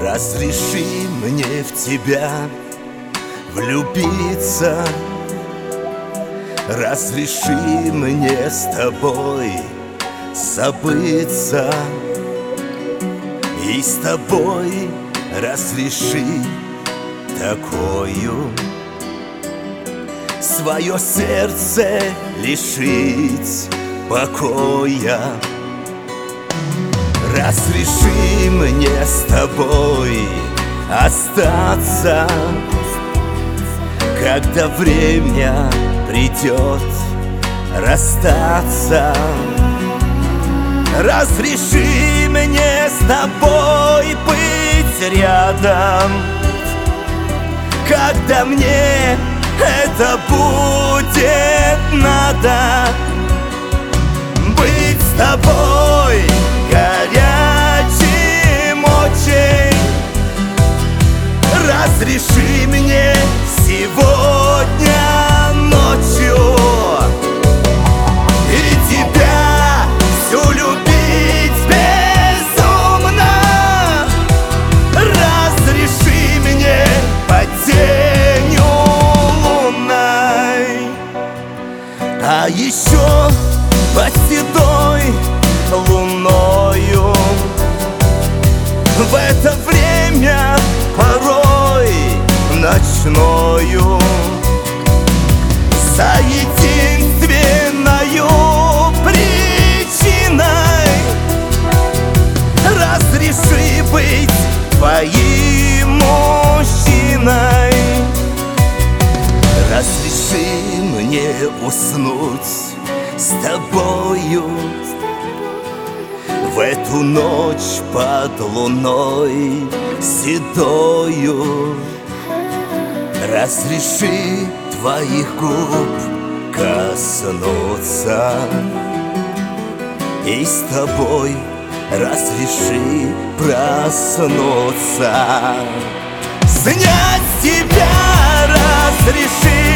Разреши мне в тебя влюбиться. Разреши мне с тобой забыться. И с тобой разреши такою свое сердце лишить покоя. Разреши мне с тобой остаться, когда время придет расстаться. Разреши мне с тобой быть рядом, когда мне это будет надо. Быть с тобой горячим очень. Разреши мне сегодня ночью и тебя всю любить безумно. Разреши мне под тенью лунной, а еще под седой луною. В это время порой ночною, за единственною причиной разреши быть твоим мужчиной. Разреши мне уснуть с тобою в эту ночь под луной седою. Разреши твоих губ коснуться, и с тобой разреши проснуться. Снять с тебя разреши